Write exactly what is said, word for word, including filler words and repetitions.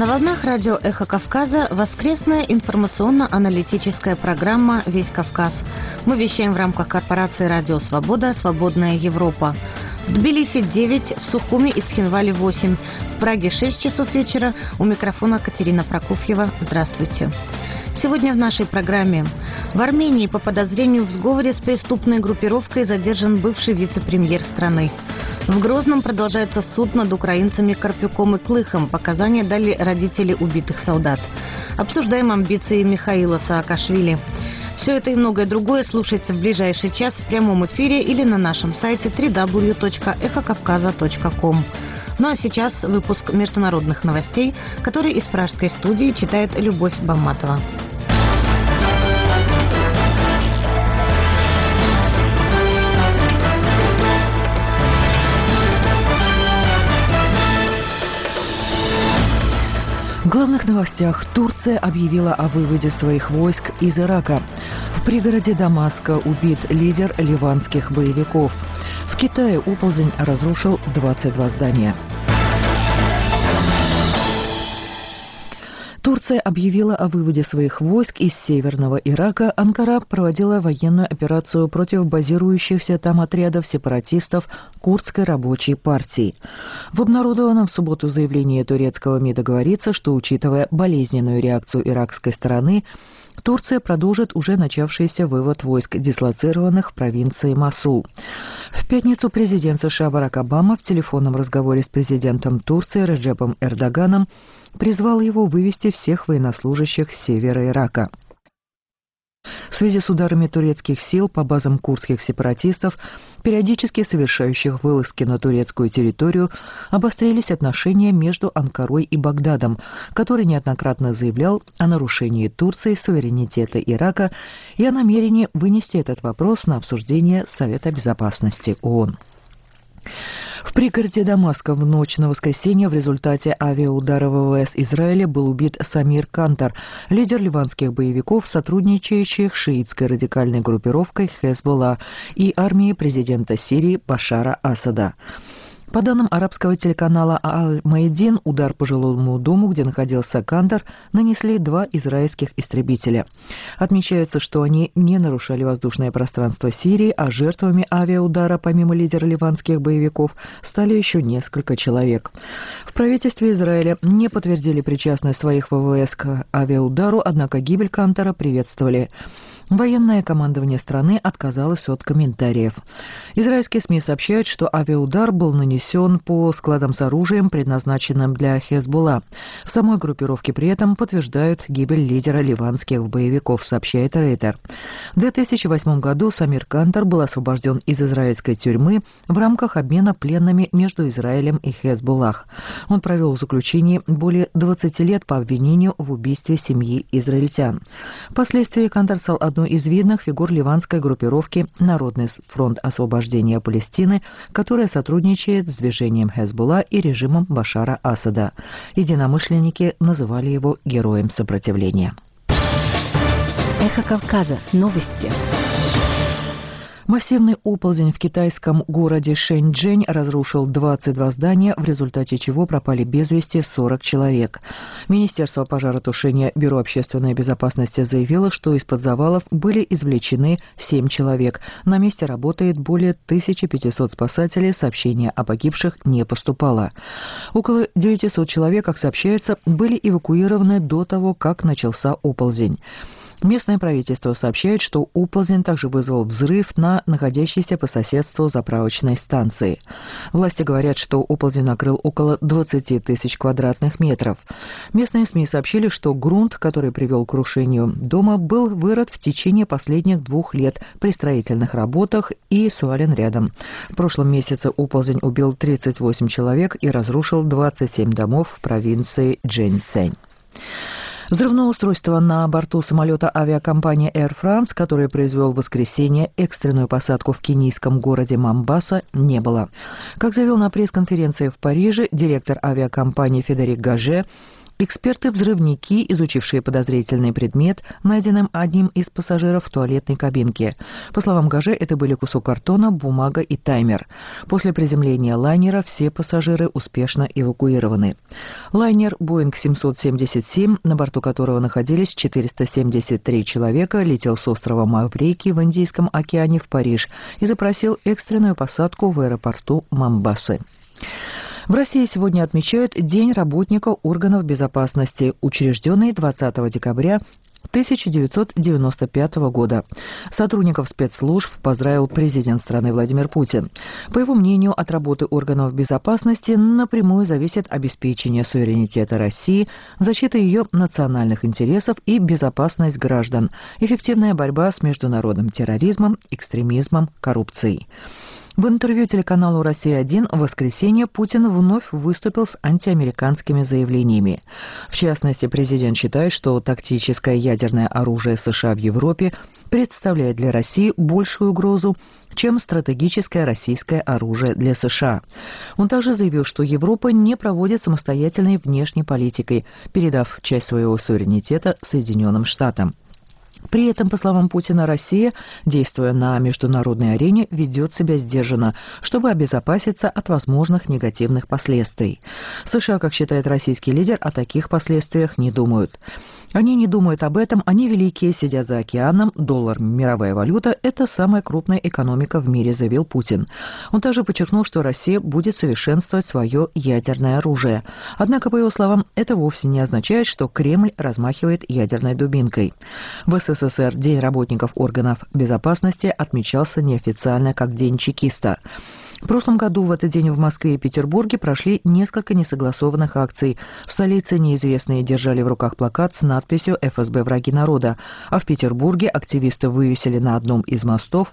На волнах радио «Эхо Кавказа» воскресная информационно-аналитическая программа «Весь Кавказ». Мы вещаем в рамках корпорации «Радио Свобода. Свободная Европа». В Тбилиси девять, в Сухуми и Цхинвале восемь, в Праге шесть часов вечера. У микрофона Катерина Прокофьева. Здравствуйте. Сегодня в нашей программе. В Армении по подозрению в сговоре с преступной группировкой задержан бывший вице-премьер страны. В Грозном продолжается суд над украинцами Карпюком и Клыхом. Показания дали родители убитых солдат. Обсуждаем амбиции Михаила Саакашвили. Все это и многое другое слушайте в ближайший час в прямом эфире или на нашем сайте дабл ю дабл ю дабл ю точка эхо кавказа точка ком. Ну а сейчас выпуск международных новостей, который из пражской студии читает Любовь Бамматова. В главных новостях Турция объявила о выводе своих войск из Ирака. В пригороде Дамаска убит лидер ливанских боевиков. В Китае оползень разрушил двадцать два здания. Турция объявила о выводе своих войск из северного Ирака. Анкара проводила военную операцию против базирующихся там отрядов сепаратистов Курдской рабочей партии. В обнародованном в субботу заявлении турецкого МИДа говорится, что, учитывая болезненную реакцию иракской стороны, Турция продолжит уже начавшийся вывод войск, дислоцированных в провинции Мосул. В пятницу президент США Барак Обама в телефонном разговоре с президентом Турции Реджепом Эрдоганом призвал его вывести всех военнослужащих с севера Ирака. В связи с ударами турецких сил по базам курдских сепаратистов, периодически совершающих вылазки на турецкую территорию, обострились отношения между Анкарой и Багдадом, который неоднократно заявлял о нарушении Турцией суверенитета Ирака и о намерении вынести этот вопрос на обсуждение Совета Безопасности ООН. В пригороде Дамаска в ночь на воскресенье в результате авиаудара ВВС Израиля был убит Самир Кантар, лидер ливанских боевиков, сотрудничающих с шиитской радикальной группировкой Хезболла и армией президента Сирии Башара Асада. По данным арабского телеканала Аль-Маидин, удар по жилому дому, где находился Кантар, нанесли два израильских истребителя. Отмечается, что они не нарушали воздушное пространство Сирии, а жертвами авиаудара, помимо лидера ливанских боевиков, стали еще несколько человек. В правительстве Израиля не подтвердили причастность своих ВВС к авиаудару, однако гибель Кантара приветствовали. Военное командование страны отказалось от комментариев. Израильские СМИ сообщают, что авиаудар был нанесен по складам с оружием, предназначенным для Хезболла. В самой группировке при этом подтверждают гибель лидера ливанских боевиков, сообщает Рейтер. В две тысячи восьмом году Самир Кантар был освобожден из израильской тюрьмы в рамках обмена пленными между Израилем и Хезболлах. Он провел в заключении более двадцати лет по обвинению в убийстве семьи израильтян. Впоследствии Кантар стал одной из видных фигур ливанской группировки «Народный фронт освобождения Палестины», которая сотрудничает с движением Хезболла и режимом Башара Асада. Единомышленники называли его героем сопротивления. Эхо Кавказа. Новости. Массивный оползень в китайском городе Шэньчжэнь разрушил двадцать два здания, в результате чего пропали без вести сорок человек. Министерство пожаротушения Бюро общественной безопасности заявило, что из-под завалов были извлечены семь человек. На месте работает более тысячи пятисот спасателей, сообщения о погибших не поступало. Около девятисот человек, как сообщается, были эвакуированы до того, как начался оползень. Местное правительство сообщает, что оползень также вызвал взрыв на находящейся по соседству заправочной станции. Власти говорят, что оползень накрыл около двадцати тысяч квадратных метров. Местные СМИ сообщили, что грунт, который привел к крушению дома, был вырыт в течение последних двух лет при строительных работах и свален рядом. В прошлом месяце оползень убил тридцать восемь человек и разрушил двадцать семь домов в провинции Чжэньцзэнь. Взрывное устройство на борту самолета авиакомпании Air France, который произвел в воскресенье экстренную посадку в кенийском городе Момбаса, не было. Как заявил на пресс-конференции в Париже директор авиакомпании Федерик Гаже, Эксперты-взрывники, изучившие подозрительный предмет, найденным одним из пассажиров в туалетной кабинке. По словам Гаже, это были кусок картона, бумага и таймер. После приземления лайнера все пассажиры успешно эвакуированы. Лайнер «Боинг семьсот семьдесят семь», на борту которого находились четыреста семьдесят три человека, летел с острова Маврикий в Индийском океане в Париж и запросил экстренную посадку в аэропорту Момбасы. В России сегодня отмечают День работника органов безопасности, учрежденный двадцатого декабря тысяча девятьсот девяносто пятого года. Сотрудников спецслужб поздравил президент страны Владимир Путин. По его мнению, от работы органов безопасности напрямую зависит обеспечение суверенитета России, защита ее национальных интересов и безопасность граждан, эффективная борьба с международным терроризмом, экстремизмом, коррупцией. В интервью телеканалу «Россия-один» в воскресенье Путин вновь выступил с антиамериканскими заявлениями. В частности, президент считает, что тактическое ядерное оружие США в Европе представляет для России большую угрозу, чем стратегическое российское оружие для США. Он также заявил, что Европа не проводит самостоятельной внешней политикой, передав часть своего суверенитета Соединенным Штатам. При этом, по словам Путина, Россия, действуя на международной арене, ведет себя сдержанно, чтобы обезопаситься от возможных негативных последствий. США, как считает российский лидер, о таких последствиях не думают. Они не думают об этом, они великие, сидят за океаном, доллар – мировая валюта – это самая крупная экономика в мире, заявил Путин. Он также подчеркнул, что Россия будет совершенствовать свое ядерное оружие. Однако, по его словам, это вовсе не означает, что Кремль размахивает ядерной дубинкой. В СССР День работников органов безопасности отмечался неофициально как День чекиста. В прошлом году в этот день в Москве и Петербурге прошли несколько несогласованных акций. В столице неизвестные держали в руках плакат с надписью «эф эс бэ – враги народа», а в Петербурге активисты вывесили на одном из мостов